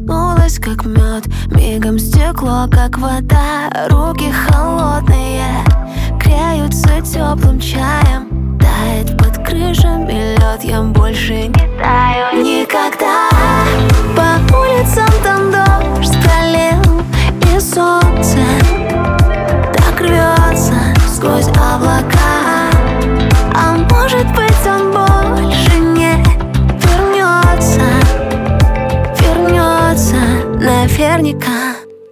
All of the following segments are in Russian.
коснулась, как мед. Мигом стекло, как вода. Руки холодные греются теплым чаем. Тает под крышами лед, я больше не таю никогда. По улицам там дождь пролил, и солнце так рвется сквозь облака. А может быть, он больше не вернется наверняка.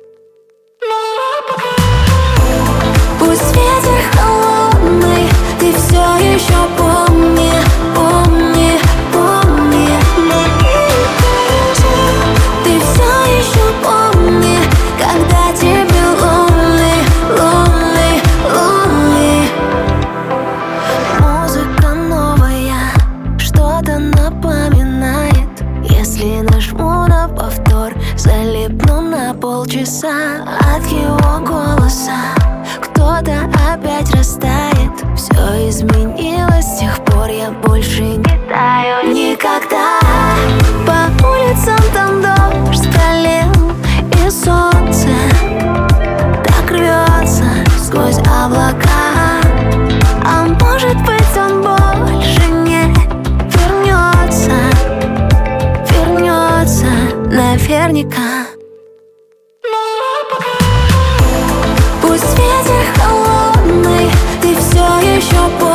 Пусть ветер холодный, ты все еще помни, помни, помни. Ты все еще помни, когда тебе lonely, lonely, lonely. Музыка новая что-то напоминает. Если нажму на повтор, залипну на полчаса от его голоса. Кто-то опять растает. Все изменилось с тех пор, я больше не таю никогда. По улицам там дождь пролил, и солнце так рвется сквозь облака. А может быть, он больше не вернется наверняка. Пусть ветер холодный, ты все еще помнишь.